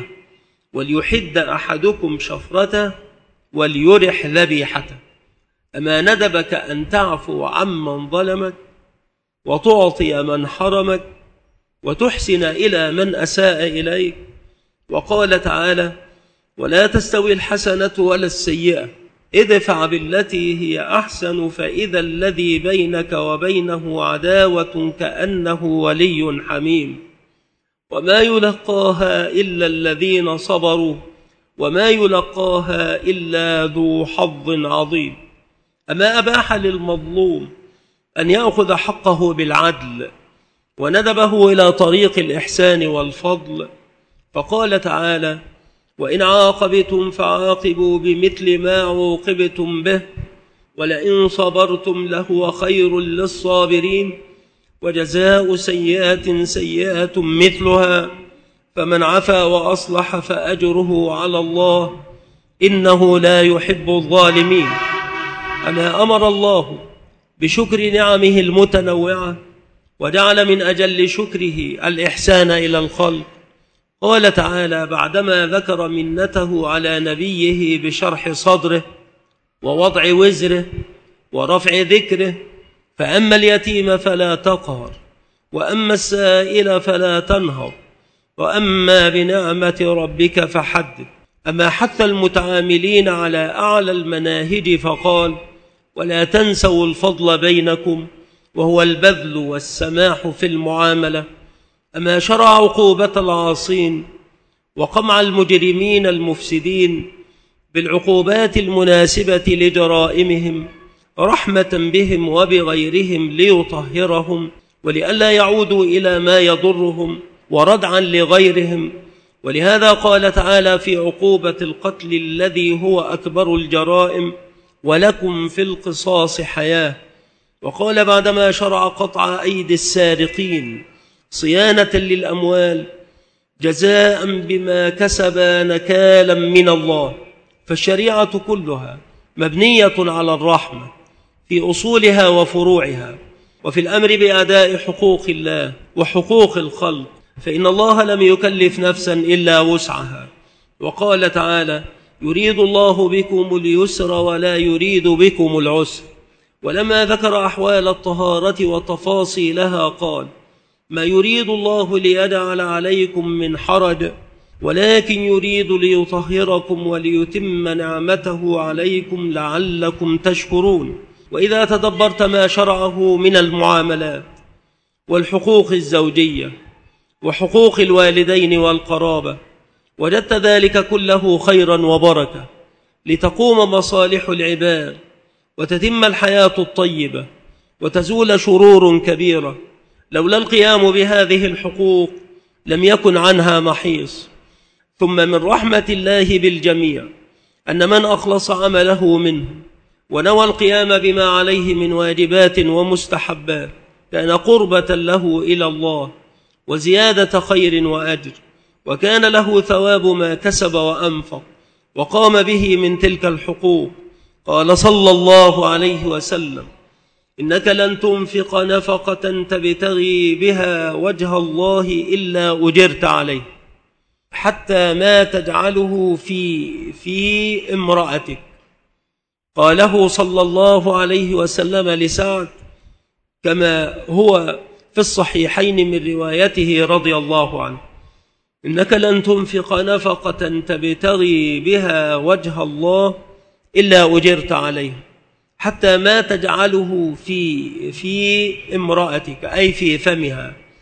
Speaker 1: وليحد أحدكم شفرته وليرح ذبيحته. أما ندبك أن تعفو عمن ظلمك، وتعطي من حرمك، وتحسن إلى من أساء إليك. وقال تعالى: ولا تستوي الحسنة ولا السيئة، ادفع بالتي هي أحسن فإذا الذي بينك وبينه عداوة كأنه ولي حميم. وما يلقاها إلا الذين صبروا وما يلقاها إلا ذو حظ عظيم. أما أباح للمظلوم أن يأخذ حقه بالعدل، وندبه إلى طريق الإحسان والفضل، فقال تعالى: وإن عاقبتم فعاقبوا بمثل ما عوقبتم به، ولئن صبرتم لهو خير للصابرين، وجزاء سيئة سيئة مثلها، فمن عفا وأصلح فأجره على الله، إنه لا يحب الظالمين. أما أمر الله بشكر نعمه المتنوعة، وجعل من أجل شكره الإحسان إلى الخلق. قال تعالى بعدما ذكر منته على نبيه بشرح صدره ووضع وزره ورفع ذكره: فأما اليتيم فلا تقهر، وأما السائل فلا تنهر، وأما بنعمة ربك فحدث. أما حث المتعاملين على أعلى المناهج فقال: ولا تنسوا الفضل بينكم، وهو البذل والسماح في المعاملة. أما شرع عقوبة العاصين وقمع المجرمين المفسدين بالعقوبات المناسبة لجرائمهم، رحمة بهم وبغيرهم ليطهرهم، ولئلا يعودوا إلى ما يضرهم، وردعا لغيرهم. ولهذا قال تعالى في عقوبة القتل الذي هو أكبر الجرائم: ولكم في القصاص حياة. وقال بعدما شرع قطع أيدي السارقين صيانة للأموال جزاء بما كسب نكالا من الله. فالشريعة كلها مبنية على الرحمة في أصولها وفروعها، وفي الأمر بأداء حقوق الله وحقوق الخلق، فإن الله لم يكلف نفسا إلا وسعها. وقال تعالى: يريد الله بكم اليسر ولا يريد بكم العسر. ولما ذكر أحوال الطهارة وتفاصيلها قال: ما يريد الله ليجعل عليكم من حرج، ولكن يريد ليطهركم وليتم نعمته عليكم لعلكم تشكرون. وإذا تدبرت ما شرعه من المعاملات والحقوق الزوجية وحقوق الوالدين والقرابة، وجدت ذلك كله خيرا وبركة، لتقوم مصالح العباد وتتم الحياة الطيبة وتزول شرور كبيرة. لولا القيام بهذه الحقوق لم يكن عنها محيص. ثم من رحمة الله بالجميع أن من أخلص عمله منه ونوى القيام بما عليه من واجبات ومستحبات كان قربة له إلى الله وزيادة خير وأجر، وكان له ثواب ما كسب وأنفق وقام به من تلك الحقوق. قال صلى الله عليه وسلم: إنك لن تنفق نفقة تبتغي بها وجه الله إلا أجرت عليه، حتى ما تجعله في في امرأتك. قاله صلى الله عليه وسلم لسعد، كما هو في الصحيحين من روايته رضي الله عنه: إنك لن تنفق نفقة تبتغي بها وجه الله إلا أجرت عليه، حتى ما تجعله في في امرأتك، أي في فمها.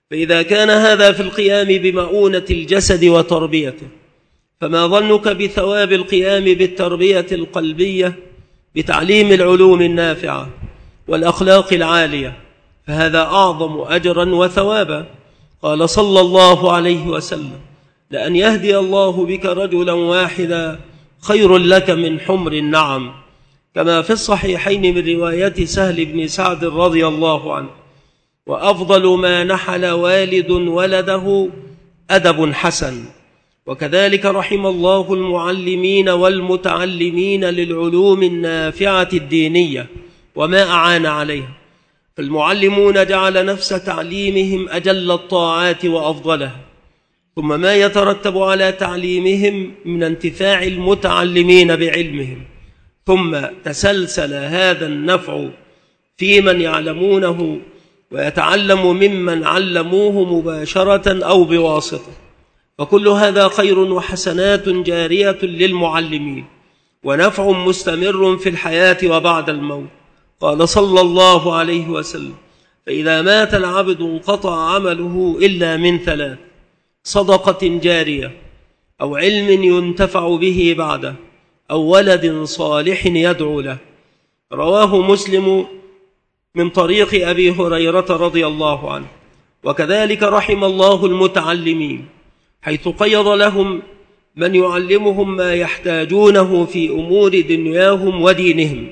Speaker 1: فإذا كان هذا في القيام بمؤونة الجسد وتربيته، فما ظنك بثواب القيام بالتربية القلبية بتعليم العلوم النافعة والأخلاق العالية، فهذا أعظم أجرا وثوابا. قال صلى الله عليه وسلم: لأن يهدي الله بك رجلا واحدا خير لك من حمر النعم، كما في الصحيحين من رواية سهل بن سعد رضي الله عنه: وأفضل ما نحل والد ولده أدب حسن. وكذلك رحم الله المعلمين والمتعلمين للعلوم النافعة الدينية وما أعان عليها، فالمعلمون جعل نفس تعليمهم أجل الطاعات وأفضلها، ثم ما يترتب على تعليمهم من انتفاع المتعلمين بعلمهم، ثم تسلسل هذا النفع في من يعلمونه ويتعلم ممن علموه مباشرة أو بواسطة، فكل هذا خير وحسنات جارية للمعلمين ونفع مستمر في الحياة وبعد الموت. قال صلى الله عليه وسلم: فإذا مات العبد انقطع عمله إلا من ثلاث: صدقة جارية، أو علم ينتفع به بعده، أو ولد صالح يدعو له. رواه مسلم من طريق أبي هريرة رضي الله عنه. وكذلك رحم الله المتعلمين، حيث قيض لهم من يعلمهم ما يحتاجونه في أمور دنياهم ودينهم،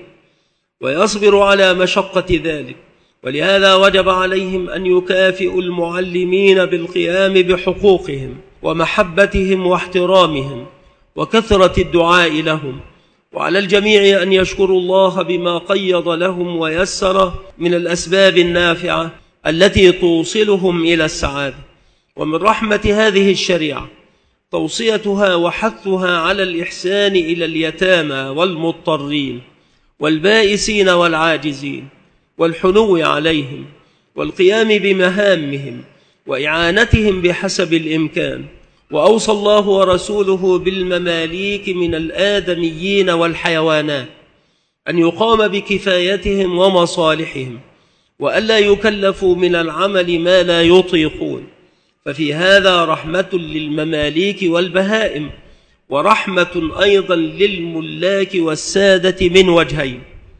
Speaker 1: ويصبر على مشقة ذلك، ولهذا وجب عليهم أن يكافئوا المعلمين بالقيام بحقوقهم ومحبتهم واحترامهم وكثرة الدعاء لهم، وعلى الجميع أن يشكروا الله بما قيض لهم ويسر من الأسباب النافعة التي توصلهم إلى السعادة. ومن رحمة هذه الشريعة توصيتها وحثها على الإحسان إلى اليتامى والمضطرين والبائسين والعاجزين، والحنو عليهم والقيام بمهامهم وإعانتهم بحسب الإمكان. وأوصى الله ورسوله بالمماليك من الآدميين والحيوانات أن يقام بكفايتهم ومصالحهم، وألا يكلفوا من العمل ما لا يطيقون، ففي هذا رحمة للمماليك والبهائم، ورحمة أيضا للملاك والسادة من وجهين: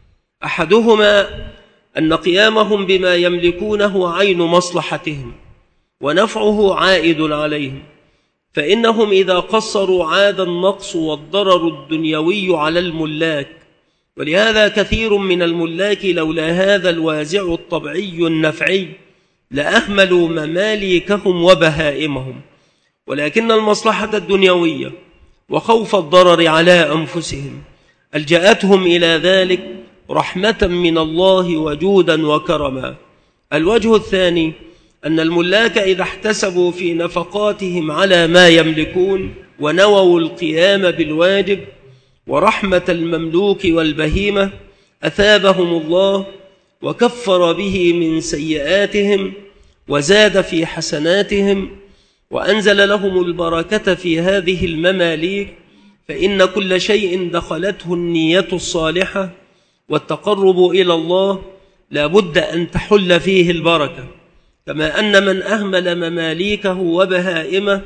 Speaker 1: أحدهما أن قيامهم بما يملكونه عين مصلحتهم ونفعه عائد عليهم، فإنهم إذا قصروا عاد النقص والضرر الدنيوي على الملاك، ولهذا كثير من الملاك لولا هذا الوازع الطبيعي النفعي لأهملوا مماليكهم وبهائمهم، ولكن المصلحة الدنيوية وخوف الضرر على أنفسهم ألجأتهم إلى ذلك رحمة من الله وجودا وكرما. الوجه الثاني أن الملاك إذا احتسبوا في نفقاتهم على ما يملكون ونووا القيام بالواجب ورحمة المملوك والبهيمة أثابهم الله وكفر به من سيئاتهم وزاد في حسناتهم، وأنزل لهم البركة في هذه المماليك، فإن كل شيء دخلته النية الصالحة والتقرب إلى الله لا بد أن تحل فيه البركة، كما أن من أهمل مماليكه وبهائمه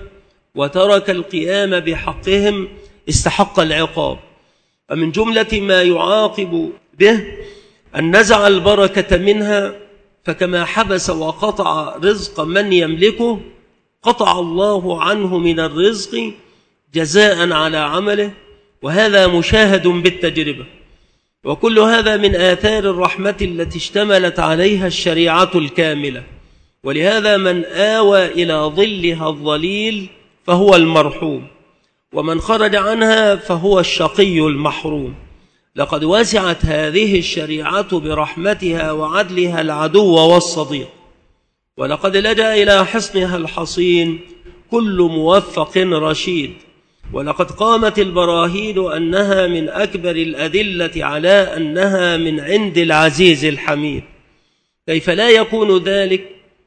Speaker 1: وترك القيام بحقهم استحق العقاب. ومن جملة ما يعاقب به أن نزع البركة منها، فكما حبس وقطع رزق من يملكه قطع الله عنه من الرزق جزاء على عمله، وهذا مشاهد بالتجربة. وكل هذا من آثار الرحمة التي اشتملت عليها الشريعة الكاملة، ولهذا من آوى إلى ظلها الظليل فهو المرحوم، ومن خرج عنها فهو الشقي المحروم. لقد وسعت هذه الشريعة برحمتها وعدلها العدو والصديق، ولقد لجأ إلى حصنها الحصين كل موفق رشيد، ولقد قامت البراهين أنها من أكبر الأدلة على أنها من عند العزيز الحميد. كيف لا يكون ذلك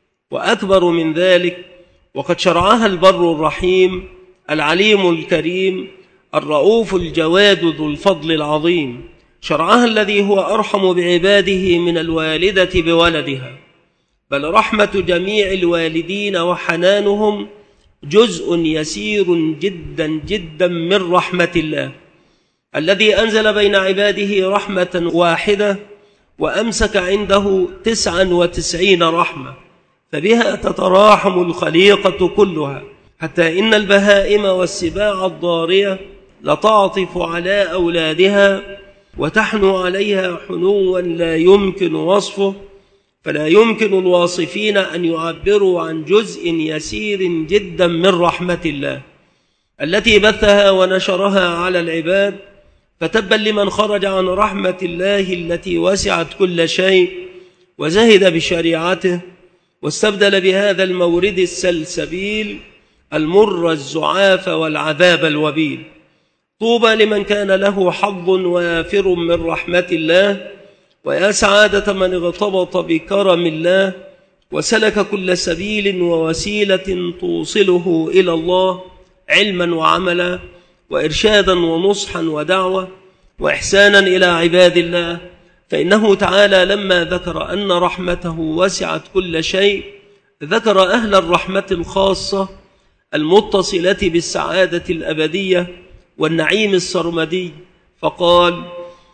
Speaker 1: وأكبر من ذلك وقد شرعها البر الرحيم العليم الكريم الرؤوف الجواد ذو الفضل العظيم، شرعها الذي هو أرحم بعباده من الوالدة بولدها، بل رحمة جميع الوالدين وحنانهم جزء يسير جدا جدا من رحمة الله الذي أنزل بين عباده رحمة واحدة وأمسك عنده تسعا وتسعين رحمة، فبها تتراحم الخليقة كلها، حتى إن البهائم والسباع الضارية لتعطف على أولادها وتحنو عليها حنوا لا يمكن وصفه، فلا يمكن الواصفين أن يعبروا عن جزء يسير جدا من رحمة الله التي بثها ونشرها على العباد. فتبا لمن خرج عن رحمة الله التي وسعت كل شيء وزهد بشريعته واستبدل بهذا المورد السلسبيل المر الزعاف والعذاب الوبيل. طوبى لمن كان له حظ وافر من رحمة الله، ويا سعادة من اغتبط بكرم الله وسلك كل سبيل ووسيلة توصله إلى الله علما وعملا وإرشادا ونصحا ودعوة وإحسانا إلى عباد الله. فإنه تعالى لما ذكر أن رحمته وسعت كل شيء ذكر أهل الرحمة الخاصة المتصلة بالسعادة الأبدية والنعيم السرمدي، فقال: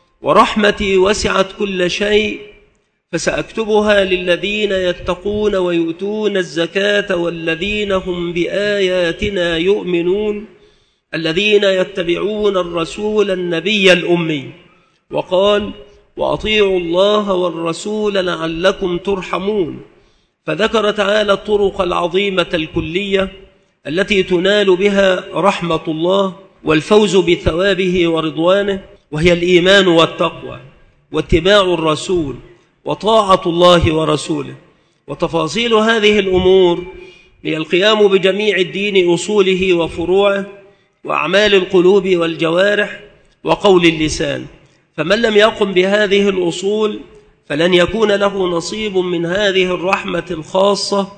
Speaker 1: ورحمتي وسعت كل شيء فسأكتبها للذين يتقون ويؤتون الزكاة والذين هم بآياتنا يؤمنون الذين يتبعون الرسول النبي الأمي. وقال: وأطيعوا الله والرسول لعلكم ترحمون. فذكر تعالى الطرق العظيمة الكلية التي تنال بها رحمة الله والفوز بثوابه ورضوانه، وهي الإيمان والتقوى واتباع الرسول وطاعة الله ورسوله. وتفاصيل هذه الأمور هي القيام بجميع الدين أصوله وفروعه وأعمال القلوب والجوارح وقول اللسان، فمن لم يقم بهذه الأصول فلن يكون له نصيب من هذه الرحمة الخاصة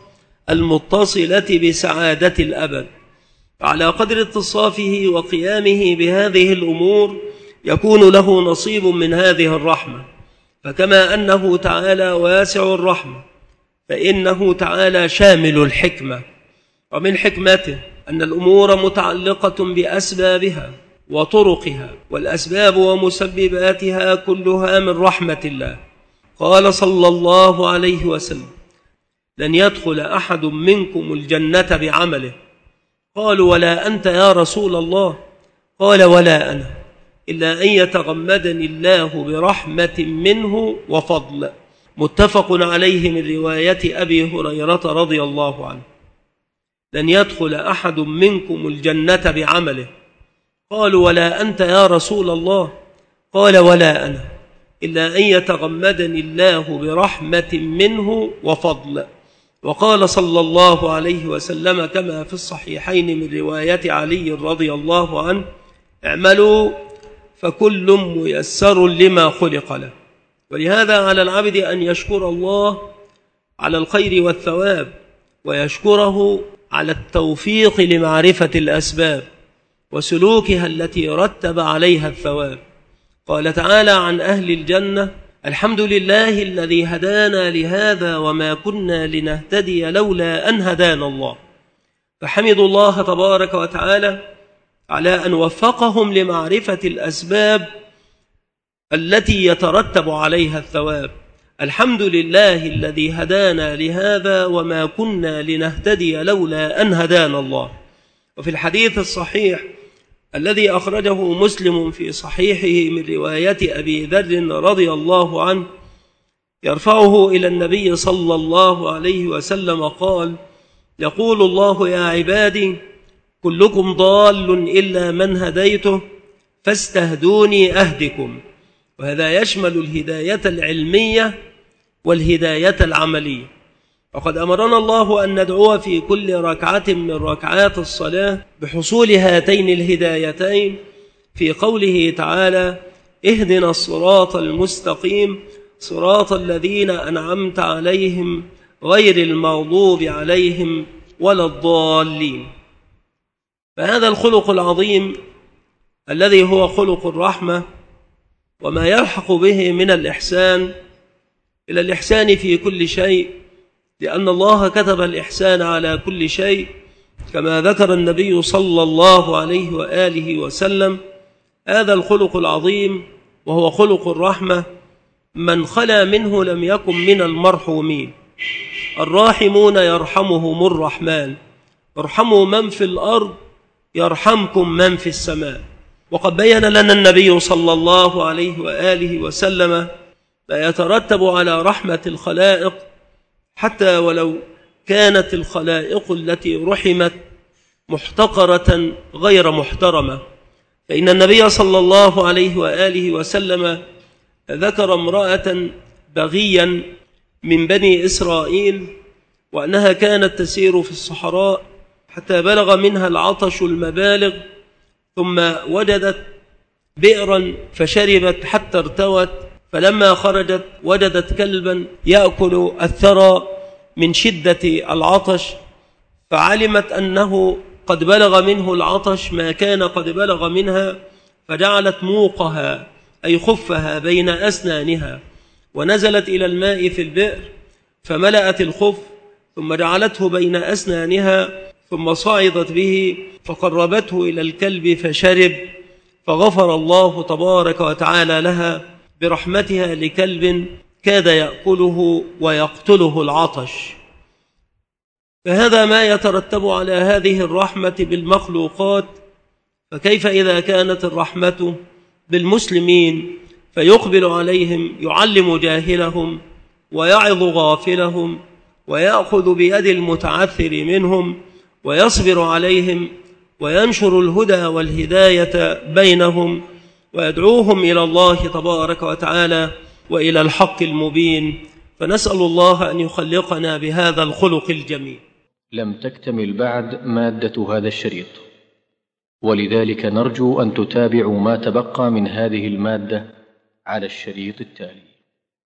Speaker 1: المتصلة بسعادة الأبد. على قدر اتصافه وقيامه بهذه الأمور يكون له نصيب من هذه الرحمة. فكما أنه تعالى واسع الرحمة فإنه تعالى شامل الحكمة، ومن حكمته أن الأمور متعلقة بأسبابها وطرقها، والأسباب ومسبباتها كلها من رحمة الله. قال صلى الله عليه وسلم: لن يدخل أحد منكم الجنة بعمله. قالوا: ولا أنت يا رسول الله؟ قال: ولا أنا، إلا أن يتغمدني الله برحمة منه وفضل. متفق عليه من رواية أبي هريرة رضي الله عنه. لن يدخل أحد منكم الجنة بعمله. قالوا: ولا أنت يا رسول الله؟ قال: ولا أنا، إلا أن يتغمدني الله برحمة منه وفضل. وقال صلى الله عليه وسلم كما في الصحيحين من رواية علي رضي الله عنه: اعملوا فكل ميسر لما خلق له. ولهذا على العبد أن يشكر الله على الخير والثواب، ويشكره على التوفيق لمعرفة الأسباب وسلوكها التي رتب عليها الثواب. قال تعالى عن أهل الجنة: الحمد لله الذي هدانا لهذا وما كنا لنهتدي لولا أن هدانا الله. فحمدوا الله تبارك وتعالى على أن وفقهم لمعرفة الأسباب التي يترتب عليها الثواب. الحمد لله الذي هدانا لهذا وما كنا لنهتدي لولا أن هدانا الله. وفي الحديث الصحيح الذي أخرجه مسلم في صحيحه من رواية أبي ذر رضي الله عنه يرفعه إلى النبي صلى الله عليه وسلم قال: يقول الله: يا عبادي كلكم ضال إلا من هديته فاستهدوني أهدكم. وهذا يشمل الهداية العلمية والهداية العملية. وقد أمرنا الله أن ندعو في كل ركعة من ركعات الصلاة بحصول هاتين الهدايتين في قوله تعالى: اهدنا الصراط المستقيم صراط الذين أنعمت عليهم غير المغضوب عليهم ولا الضالين. فهذا الخلق العظيم الذي هو خلق الرحمة وما يلحق به من الإحسان إلى الإحسان في كل شيء لأن الله كتب الإحسان على كل شيء، كما ذكر النبي صلى الله عليه وآله وسلم هذا الخلق العظيم وهو خلق الرحمة. من خلا منه لم يكن من المرحومين. الراحمون يرحمهم الرحمن، ارحموا من في الأرض يرحمكم من في السماء. وقد بين لنا النبي صلى الله عليه وآله وسلم ما يترتب على رحمة الخلائق، حتى ولو كانت الخلائق التي رحمت محتقرة غير محترمة. فإن النبي صلى الله عليه وآله وسلم ذكر امرأة بغيا من بني إسرائيل، وأنها كانت تسير في الصحراء حتى بلغ منها العطش المبالغ، ثم وجدت بئرا فشربت حتى ارتوت، فلما خرجت وجدت كلبا يأكل الثرى من شدة العطش، فعلمت أنه قد بلغ منه العطش ما كان قد بلغ منها، فجعلت موقها أي خفها بين أسنانها، ونزلت إلى الماء في البئر فملأت الخف ثم جعلته بين أسنانها، ثم صعدت به فقربته إلى الكلب فشرب، فغفر الله تبارك وتعالى لها برحمتها لكلب كاد يأكله ويقتله العطش. فهذا ما يترتب على هذه الرحمة بالمخلوقات، فكيف إذا كانت الرحمة بالمسلمين فيقبل عليهم يعلم جاهلهم ويعظ غافلهم ويأخذ بيد المتعثر منهم ويصبر عليهم وينشر الهدى والهداية بينهم ويدعوهم إلى الله تبارك وتعالى وإلى الحق المبين. فنسأل الله أن يخلقنا بهذا الخلق الجميل.
Speaker 2: لم تكتمل بعد مادة هذا الشريط، ولذلك نرجو أن تتابعوا ما تبقى من هذه المادة على الشريط التالي.